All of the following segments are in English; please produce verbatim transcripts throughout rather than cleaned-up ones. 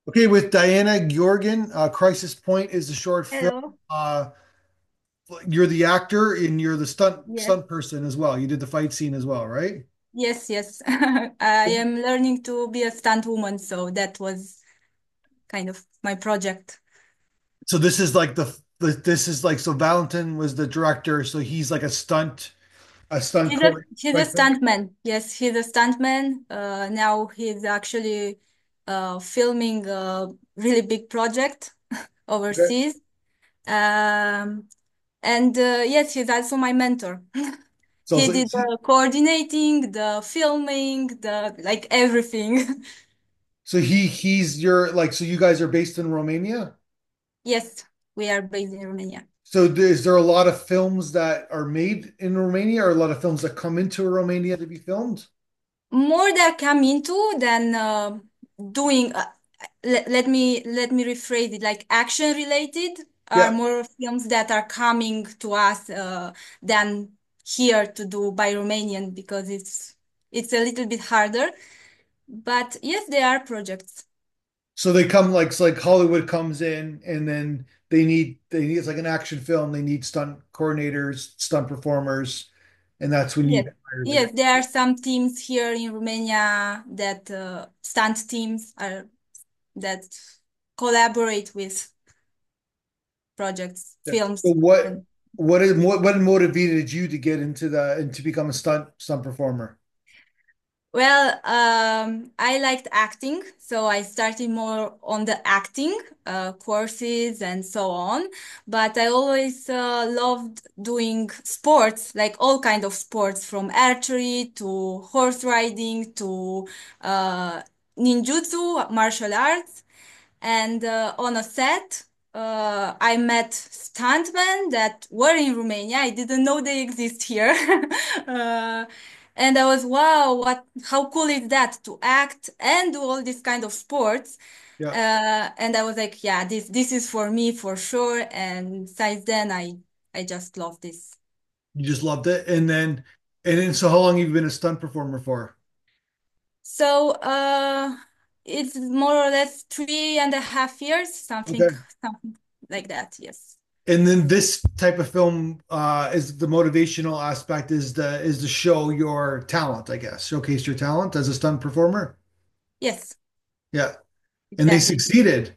Okay, with Diana Georgian, uh, Crisis Point is the short film. Hello. Uh, you're the actor and you're the stunt Yes, stunt person as well. You did the fight scene as well, right? yes, yes. I am learning to be a stunt woman, so that was kind of my project. So this is like the, the this is like so Valentin was the director, so he's like a stunt a stunt He's a choreographer he's a type thing. stuntman. Yes, he's a stuntman. Uh, now he's actually uh, filming a really big project Okay. overseas. Um, and uh, yes, he's also my mentor. So, He so did the coordinating, the filming, the like everything. so he he's your like so you guys are based in Romania. Yes, we are based in Romania. So is there a lot of films that are made in Romania or a lot of films that come into Romania to be filmed? More that come into than uh, doing uh, let, let me let me rephrase it, like action related are Yeah. more films that are coming to us uh, than here to do by Romanian, because it's it's a little bit harder, but yes, there are projects. So they come like it's like Hollywood comes in and then they need they need it's like an action film. They need stunt coordinators, stunt performers, and that's when you Yes, get hired the guy. yes, there are some teams here in Romania that uh, stunt teams are that collaborate with projects, Yeah. So films, what and what is what what motivated you to get into the and to become a stunt stunt performer? well, um, I liked acting, so I started more on the acting uh, courses and so on. But I always uh, loved doing sports, like all kind of sports, from archery to horse riding to uh, ninjutsu, martial arts. And uh, on a set, uh, I met stuntmen that were in Romania. I didn't know they exist here. uh, and I was, wow, what, how cool is that to act and do all this kind of sports? Yeah, Uh, and I was like, yeah, this, this is for me for sure. And since then, I, I just love this. you just loved it, and then and then so how long have you been a stunt performer for? So, uh, it's more or less three and a half years, something, Okay. something like that. Yes. And then this type of film uh, is the motivational aspect is the is to show your talent, I guess, showcase your talent as a stunt performer. Yes, Yeah, and they exactly. succeeded.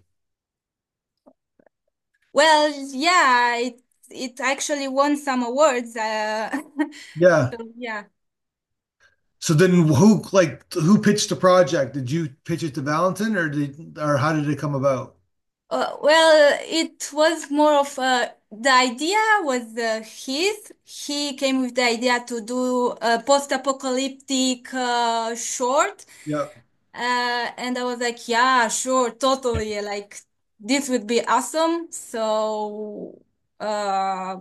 Well, yeah, it it actually won some awards. Uh, Yeah. so yeah. So then who like who pitched the project? Did you pitch it to Valentin or did or how did it come about? Uh, well, it was more of uh, the idea was uh, his. He came with the idea to do a post-apocalyptic uh, short. Yeah. Uh, and I was like, yeah, sure, totally. Like, this would be awesome. So, uh,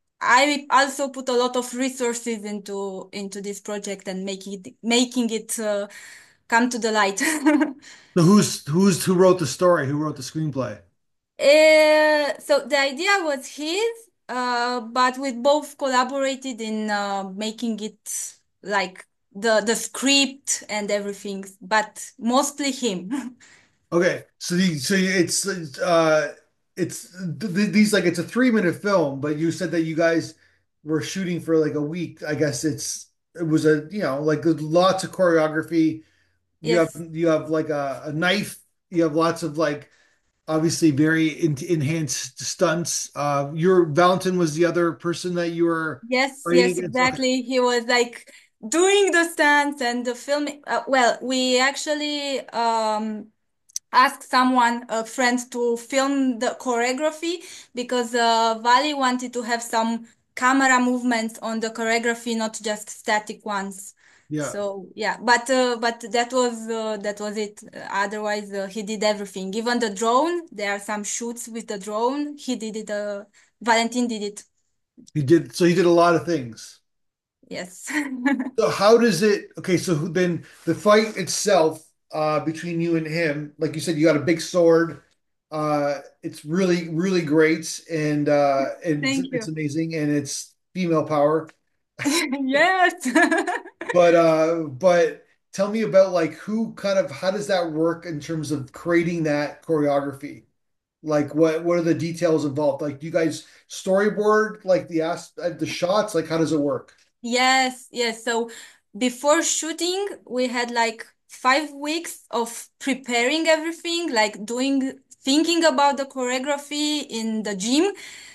I also put a lot of resources into into this project and making it making it uh, come to the light. So who's who's who wrote the story? Who wrote the screenplay? Uh, so the idea was his, uh, but we both collaborated in uh, making it like the the script and everything, but mostly him. Okay, so the so it's uh it's th th- these like it's a three minute film, but you said that you guys were shooting for like a week. I guess it's it was a you know like there's lots of choreography. You have Yes. you have like a, a knife. You have lots of like obviously very in enhanced stunts. Uh, your Valentin was the other person that you were Yes, fighting yes, against. Okay, exactly. He was like doing the stunts and the filming. Uh, well, we actually um asked someone, a friend, to film the choreography because uh, Vali wanted to have some camera movements on the choreography, not just static ones. yeah. So yeah, but uh, but that was uh, that was it. Uh, Otherwise, uh, he did everything. Even the drone. There are some shoots with the drone. He did it. Uh, Valentin did it. He did so he did a lot of things. Yes. So how does it? Okay, so who- then the fight itself uh, between you and him, like you said, you got a big sword. Uh, it's really, really great, and uh, and it's, Thank it's you. amazing, and it's female power. Yes. But uh, but tell me about like who kind of how does that work in terms of creating that choreography? Like what what are the details involved? Like do you guys storyboard like the ask uh, the shots? Like how does it work? Yes, yes. So before shooting, we had like five weeks of preparing everything, like doing, thinking about the choreography in the gym.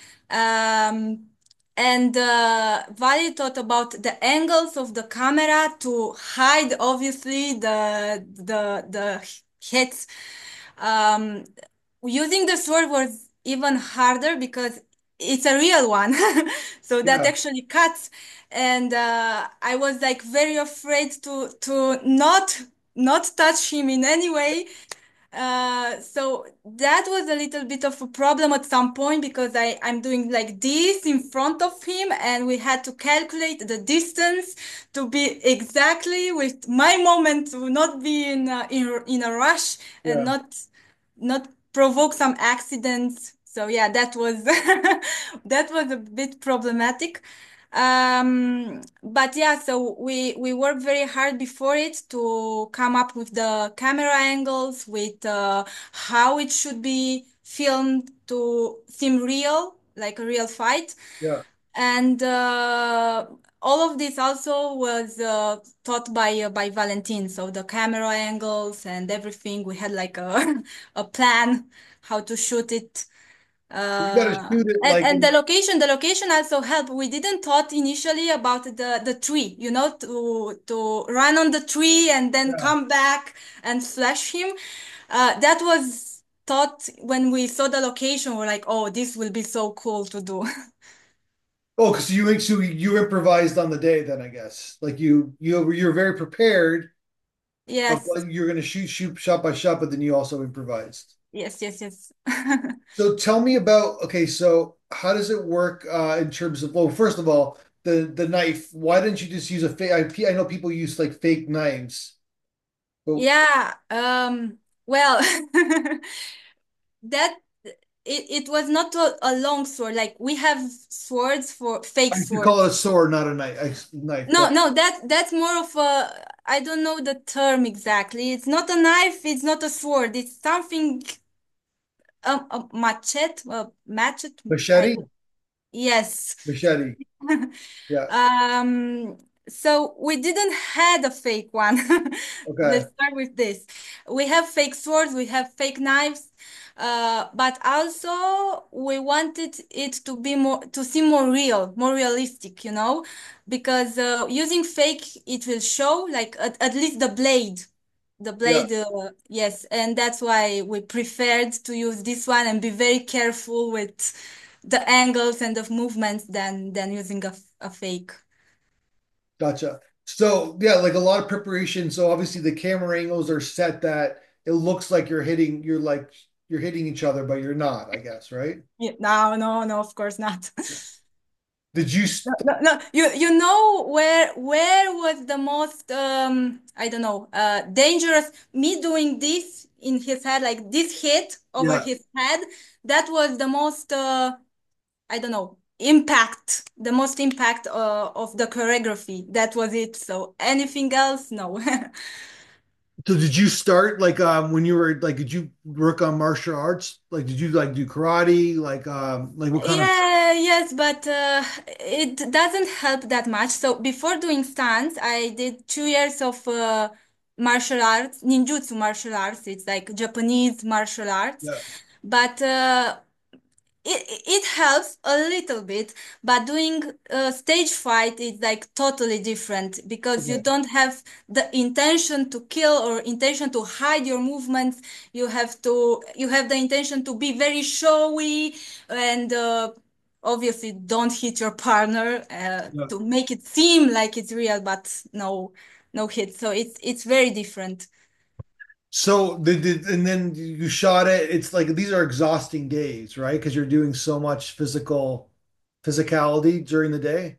Um, and uh, Vali thought about the angles of the camera to hide, obviously, the the the hits. Um, Using the sword was even harder because it's a real one. So that Yeah, actually cuts. And uh, I was like very afraid to to not not touch him in any way. Uh, so that was a little bit of a problem at some point because I, I'm doing like this in front of him and we had to calculate the distance to be exactly with my moment to not be in a, in, in a rush and yeah. not not provoke some accidents. So yeah, that was that was a bit problematic. Um, but yeah, so we we worked very hard before it to come up with the camera angles, with uh, how it should be filmed to seem real, like a real fight. Yeah. And uh, all of this also was uh, taught by uh, by Valentin. So the camera angles and everything, we had like a a plan how to shoot it. You got to Uh, shoot it and, like and the in, location, the location also helped. We didn't thought initially about the, the tree, you know, to, to run on the tree and then yeah. come back and slash him. Uh, that was thought when we saw the location. We're like, oh, this will be so cool to do. Oh, because you so you improvised on the day then I guess. Like you you you're very prepared of Yes, what you're gonna shoot shoot shot by shot, but then you also improvised. yes, yes, yes. So tell me about, okay, so how does it work uh, in terms of, well, first of all, the the knife. Why didn't you just use a fake? I, I know people use like fake knives, but Yeah, um, well, that it, it was not a, a long sword. Like we have swords for fake I should call it a swords. sword, not a knife. A knife, No, but no, that that's more of a, I don't know the term exactly. It's not a knife, it's not a sword. It's something, um, a machete, a machete. I, machete, yes. machete. Yeah. Um, so we didn't had a fake one. Okay. Let's start with this. We have fake swords, we have fake knives, uh, but also we wanted it to be more to seem more real, more realistic, you know, because uh, using fake it will show like at, at least the blade. The Yeah. blade, uh, yes, and that's why we preferred to use this one and be very careful with the angles and the movements than than using a, a fake. Gotcha. So yeah, like a lot of preparation. So obviously the camera angles are set that it looks like you're hitting, you're like you're hitting each other, but you're not, I guess, right? Yeah, no, no, no, of course not. Did you No, st no, no. You you know where where was the most um I don't know uh dangerous, me doing this in his head, like this hit over yeah, his head, that was the most uh I don't know, impact, the most impact uh, of the choreography. That was it. So anything else, no. so did you start like um when you were like did you work on martial arts? Like did you like do karate? Like um like what kind of Yeah, yes, but uh, it doesn't help that much. So before doing stunts, I did two years of uh, martial arts, ninjutsu martial arts. It's like Japanese martial arts. yeah, But uh, it it helps a little bit, but doing a stage fight is like totally different because you okay. don't have the intention to kill or intention to hide your movements. You have to you have the intention to be very showy and uh, obviously don't hit your partner uh, Yeah. to make it seem like it's real, but no no hit. So it's it's very different. So the, the and then you shot it. It's like these are exhausting days, right? Because you're doing so much physical physicality during the day.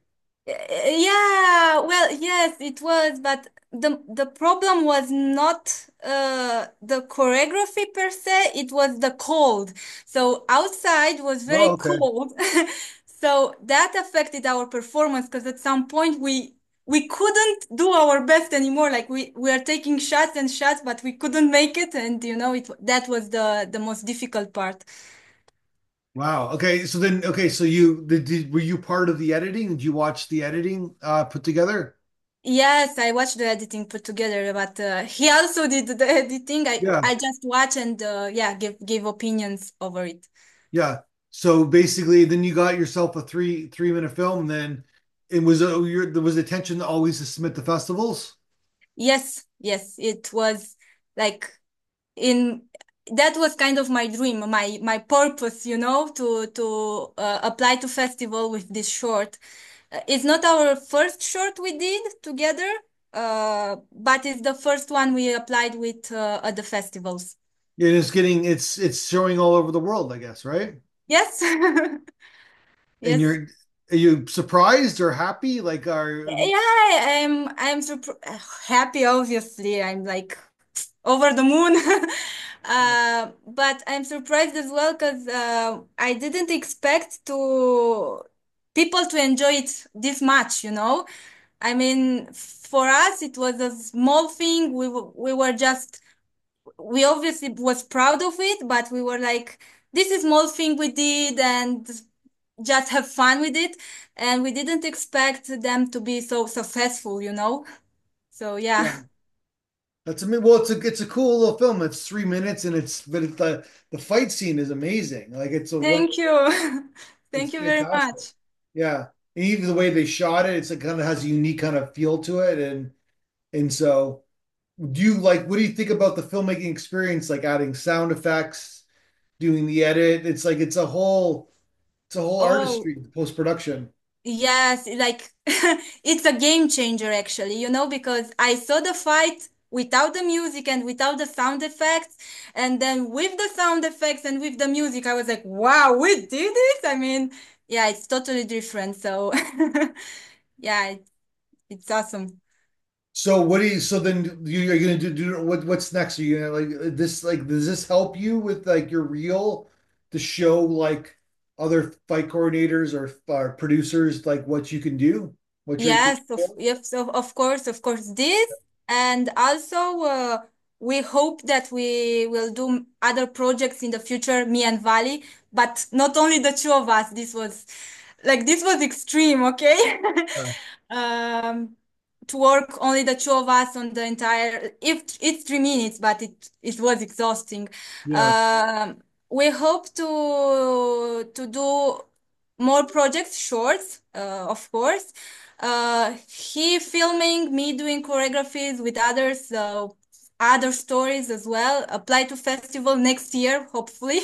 Yeah, well, yes, it was, but the the problem was not uh the choreography per se, it was the cold. So outside was Oh, very okay. cold. So that affected our performance because at some point we we couldn't do our best anymore. Like we we are taking shots and shots, but we couldn't make it, and you know it that was the the most difficult part. Wow. Okay. So then, okay. So you did, did were you part of the editing? Did you watch the editing uh put together? Yes, I watched the editing put together, but uh, he also did the editing. I Yeah. I just watch and uh, yeah, give give opinions over it. Yeah. So basically, then you got yourself a three three minute film. And then it was uh, your there was the intention always to submit to festivals. Yes, yes, it was like in that was kind of my dream, my my purpose, you know, to to uh, apply to festival with this short. Uh, it's not our first short we did together, uh, but it's the first one we applied with uh, at the festivals. And it's getting it's it's showing all over the world, I guess, right? Yes, And yes. you're are you surprised or happy? Like, are Yeah, I- I'm I'm super happy, obviously. I'm like over the moon. Uh, but I'm surprised as well because uh, I didn't expect to people to enjoy it this much, you know? I mean, for us, it was a small thing. We w- we were just we obviously was proud of it, but we were like, this is small thing we did and just have fun with it. And we didn't expect them to be so successful, you know? So yeah. yeah. That's a well, it's a it's a cool little film. It's three minutes and it's but it's the the fight scene is amazing. Like it's a one Thank you. it's Thank you very fantastic. much. Yeah. And even the way they shot it, it's like kind of has a unique kind of feel to it. And and so do you like what do you think about the filmmaking experience, like adding sound effects, doing the edit? It's like it's a whole it's a whole Oh, artistry, post-production. yes, like it's a game changer actually, you know, because I saw the fight without the music and without the sound effects, and then with the sound effects and with the music, I was like, wow, we did it. I mean, yeah, it's totally different. So, yeah, it, it's awesome. So what do you? So then you are gonna do, do what? What's next? Are you gonna like this? Like, does this help you with like your reel to show like other fight coordinators or uh, producers like what you can do, what you're Yes, of capable of? yes, of, of course, of course, this, and also uh, we hope that we will do other projects in the future, me and Vali, but not only the two of us. This was like this was extreme, okay? Yeah, Um, to work only the two of us on the entire, if it's three minutes, but it it was exhausting. yeah, Um, we hope to to do more projects, shorts, uh, of course. Uh, he filming, me doing choreographies with others, uh, other stories as well. Apply to festival next year, hopefully.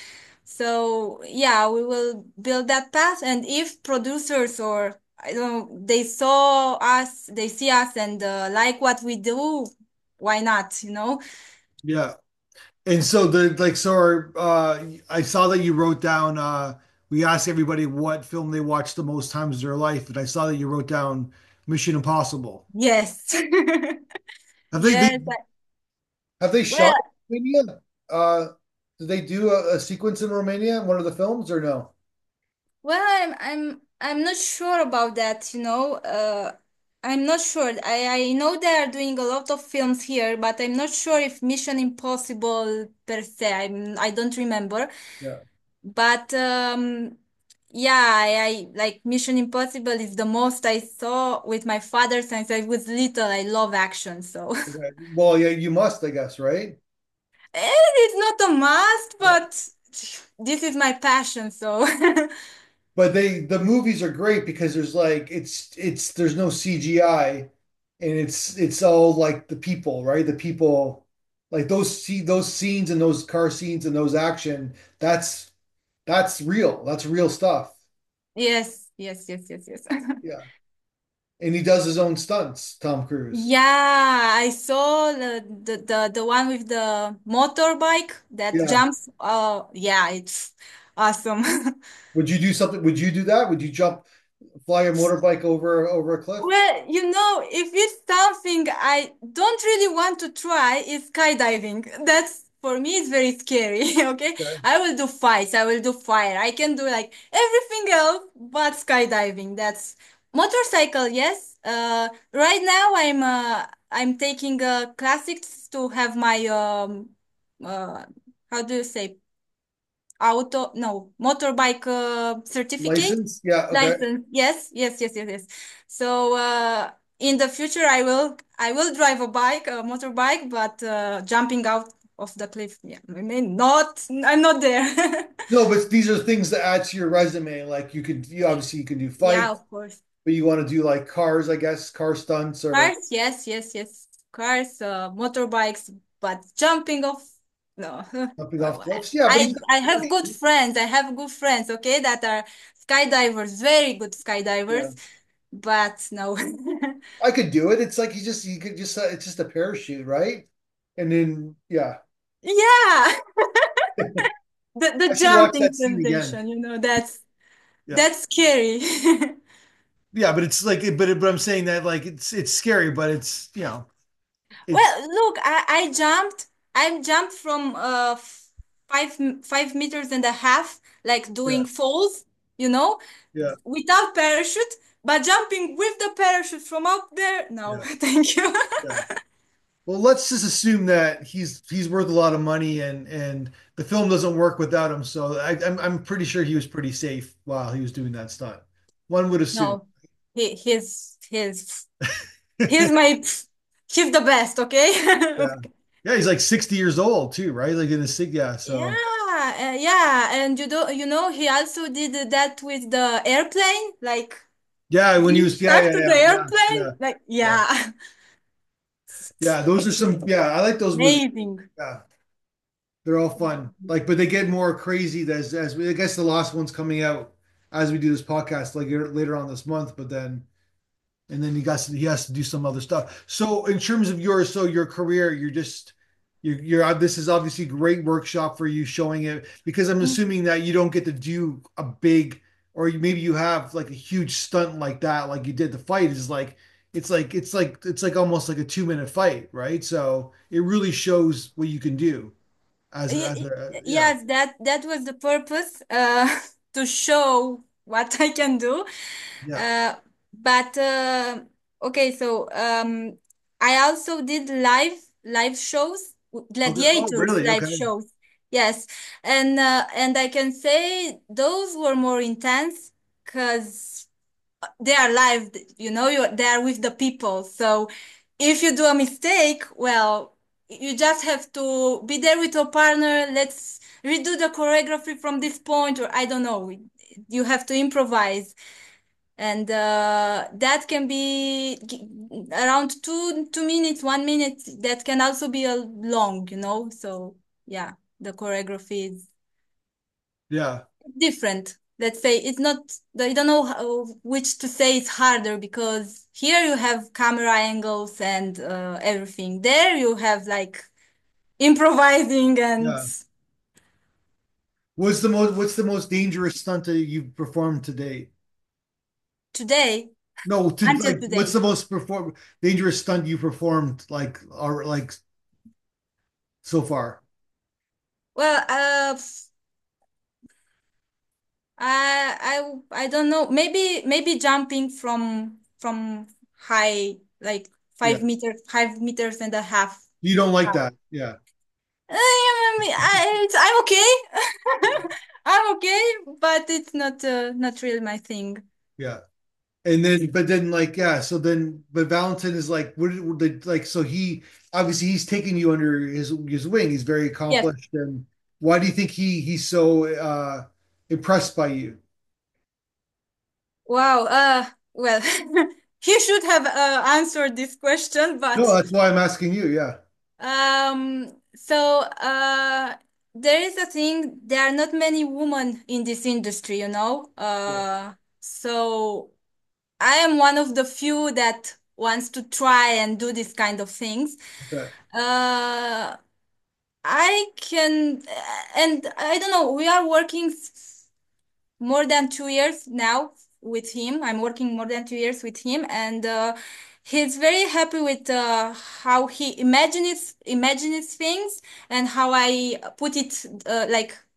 So yeah, we will build that path. And if producers or I don't know, they saw us, they see us and uh, like what we do, why not, you know? yeah. And so the like so our, uh I saw that you wrote down uh we asked everybody what film they watched the most times in their life, and I saw that you wrote down Mission Impossible. Yes. Have they, they Yes. have they Well, shot in Romania? Uh, did they do a, a sequence in Romania in one of the films or no? well, I'm I'm I'm not sure about that, you know. Uh, I'm not sure. I I know they are doing a lot of films here, but I'm not sure if Mission Impossible per se. I'm I don't remember. Yeah. But um yeah, I, I like Mission Impossible is the most I saw with my father since I was little. I love action, so Okay. Well, yeah, you must, I guess, right? it's not a must, Yeah. but this is my passion, so But they the movies are great because there's like it's it's there's no C G I and it's it's all like the people, right? The people like those see those scenes and those car scenes and those action, that's that's real. That's real stuff. yes, yes, yes, yes, yes. Yeah. And he does his own stunts, Tom Cruise. Yeah, I saw the, the the the one with the motorbike that Yeah. jumps. Oh, yeah, it's awesome. Would you do something? Would you do that? Would you jump, fly a motorbike over over a cliff? Well, you know, if it's something I don't really want to try, is skydiving. That's for me, it's very scary. Okay, Okay. I will do fights, I will do fire, I can do like everything else, but skydiving. That's Motorcycle, yes. Uh, right now I'm uh, I'm taking uh, classics to have my um uh how do you say auto no motorbike uh, certificate License? Yeah, okay. license. Yes, yes, yes, yes, yes. So uh, in the future I will I will drive a bike, a motorbike, but uh, jumping out of the cliff. Yeah, I mean not. I'm not there. No, but these are things that add to your resume. Like you could, you obviously you can do Yeah, fights, of course. but you want to do like cars, I guess, car stunts or Cars, yes, yes, yes. Cars, uh, motorbikes, but jumping off, no. jumping off Well, cliffs. Yeah, but I he's got I the have good parachute. friends. I have good friends, okay, that are skydivers, very good Yeah, skydivers, but no. I could do it. It's like you just you could just uh, it's just a parachute, right? And then yeah, Yeah, the the I should watch jumping that scene again. sensation, you know, that's Yeah, that's scary. yeah, but it's like, but but I'm saying that like it's it's scary, but it's you know it's Well, look, I, I jumped. I jumped from uh f- five m- five meters and a half, like yeah, doing falls, you know, yeah, without parachute, but jumping with the parachute from up there. No, yeah, thank you. yeah. Well, let's just assume that he's he's worth a lot of money and and the film doesn't work without him. So I, I'm I'm pretty sure he was pretty safe while he was doing that stunt. One would assume. No, he he's he's he's my he's the best. Okay. Yeah. Yeah, he's like sixty years old too, right? Like in the sig, yeah. Yeah, So uh, yeah, and you do you know he also did that with the airplane, like yeah, when he being was yeah, stuck yeah, to the yeah, yeah, airplane, yeah, like yeah. yeah. Yeah, those are some yeah, I like those movies. Amazing. Yeah. They're all fun. Like, but they get more crazy as as we I guess the last one's coming out as we do this podcast like later on this month, but then and then he got he has to do some other stuff. So in terms of your so your career, you're just you're you're this is obviously a great workshop for you showing it because I'm assuming that you don't get to do a big or maybe you have like a huge stunt like that like you did. The fight is like it's like it's like it's like almost like a two minute fight, right? So it really shows what you can do as a, Y- as y- a yeah, Yes, that that was the purpose, uh, to show what I can do. yeah. Uh, but uh, okay, so um, I also did live live shows, Oh, oh gladiators really? live Okay. shows. Yes, and uh, and I can say those were more intense because they are live, you know, you they are with the people. So if you do a mistake, well, you just have to be there with your partner. Let's redo the choreography from this point, or I don't know. You have to improvise, and uh, that can be g- around two two minutes, one minute. That can also be a long, you know. So yeah, the choreography is Yeah. different. Let's say it's not, I don't know how, which to say is harder because here you have camera angles and uh, everything. There you have like improvising and Yeah. What's the most what's the most dangerous stunt that you've performed to date? today, No, to until like what's today. the most perform dangerous stunt you performed like or like so far? Well, uh, I, I, I don't know. Maybe, maybe jumping from, from high, like Yeah. five meters, five meters and a half. You don't like that. Yeah. Uh, I mean, I, it's, I'm okay. I'm okay, but it's not uh, not really my thing. Yeah. And then but then like yeah, so then but Valentin is like what did what did- like so he obviously he's taking you under his his wing. He's very Yes. accomplished and why do you think he he's so uh impressed by you? Wow. Uh, well, he should have uh, answered this question, No, but that's why I'm asking you. Yeah. um, so uh, there is a thing. There are not many women in this industry, you know. Yeah. Uh, so I am one of the few that wants to try and do this kind of things. Okay. Uh, I can, and I don't know, we are working s- more than two years now with him. I'm working more than two years with him, and uh, he's very happy with uh, how he imagines imagines things and how I put it uh, like.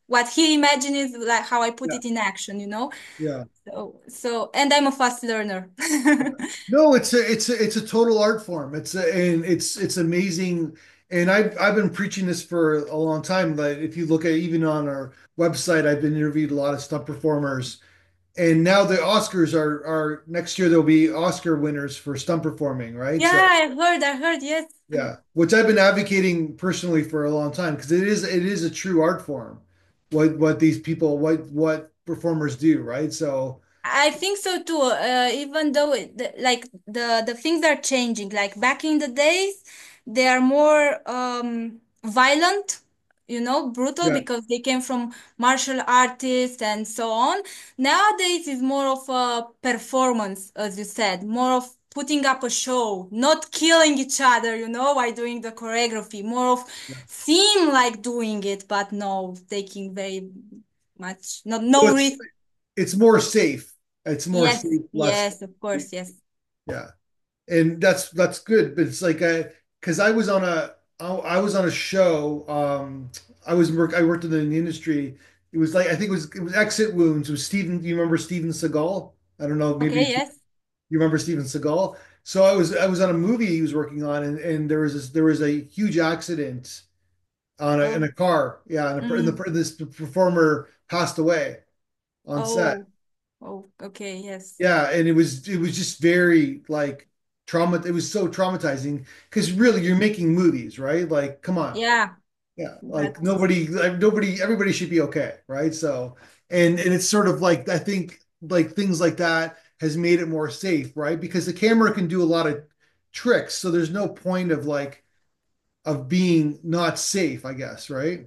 what he imagines is like how I put Yeah. it in action, you know? Yeah. So, so, and I'm a fast learner. No, it's a it's a it's a total art form. It's a, and it's it's amazing. And I've I've been preaching this for a long time. But if you look at even on our website, I've been interviewed a lot of stunt performers. And now the Oscars are are next year there'll be Oscar winners for stunt performing, right? Yeah, So I heard, I heard, yes. yeah, which I've been advocating personally for a long time because it is it is a true art form. What what these people what what performers do, right? So I think so too. Uh, even though it, the, like the the things are changing. Like back in the days, they are more um violent, you know, brutal yeah, because they came from martial artists and so on. Nowadays is more of a performance, as you said, more of putting up a show, not killing each other, you know, by doing the choreography, more of seem like doing it, but no, taking very much, not well, no it's risk. it's more safe. It's more Yes, safe, less. yes, of course, yes. Yeah, and that's that's good. But it's like I because I was on a I I was on a show. Um, I was work I worked in the, in the industry. It was like I think it was it was Exit Wounds. It was Steven. Do you remember Steven Seagal? I don't know. Maybe Okay, if you, yes. you remember Steven Seagal. So I was I was on a movie he was working on, and, and there was this, there was a huge accident on a, in Oh, a car. Yeah, and, a, and mm, the this performer passed away on set. oh, oh, okay, yes. Yeah, and it was it was just very like trauma. It was so traumatizing because really you're making movies, right? Like, come on. Yeah, Yeah, like but nobody, like, nobody, everybody should be okay, right? So, and and it's sort of like I think like things like that has made it more safe, right? Because the camera can do a lot of tricks, so there's no point of like of being not safe, I guess, right?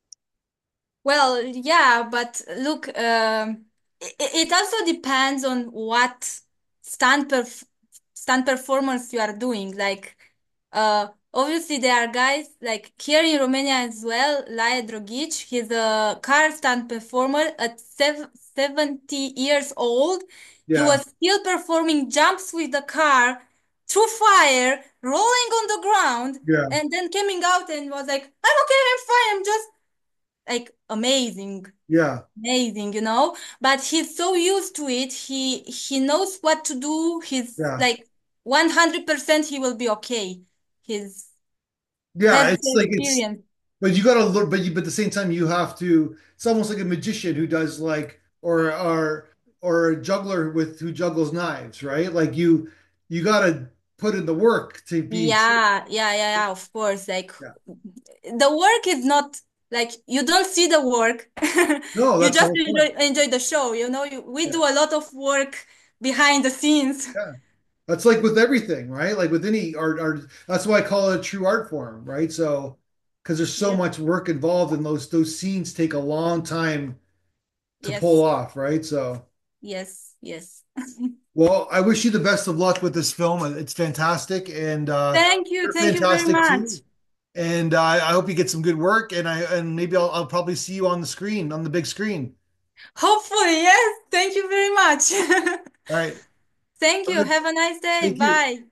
well, yeah, but look, um, it, it also depends on what stunt perf stunt performance you are doing. Like, uh, obviously there are guys like here in Romania as well. Laia Drogic, he's a car stunt performer at sev seventy years old. He Yeah, was still performing jumps with the car through fire, rolling on the ground, yeah, and then coming out and was like, "I'm okay, I'm fine, I'm just." Like amazing, yeah, amazing, you know. But he's so used to it. He he knows what to do. He's yeah. like one hundred percent he will be okay. He's Yeah, has it's the like it's, experience. but you gotta look, but you, but at the same time, you have to. It's almost like a magician who does like, or or or a juggler with who juggles knives, right? Like you, you gotta put in the work to be. Yeah, yeah, yeah, yeah, of course. Like Yeah. the work is not like you don't see the work. No, You that's the just whole enjoy point. enjoy the show, you know. You, we Yeah, do a lot of work behind the scenes. yeah. That's like with everything, right? Like with any art, art. That's why I call it a true art form, right? So, because there's so Yes, much work involved, and those those scenes take a long time to pull yes, off, right? So. yes, yes. Well, I wish you the best of luck with this film. It's fantastic, and uh, Thank you, you're thank you very fantastic much. too. And uh, I hope you get some good work, and I and maybe I'll, I'll probably see you on the screen, on the big screen. Hopefully, yes. Thank you very much. All right. Thank you. Have a nice day. Thank you. Bye.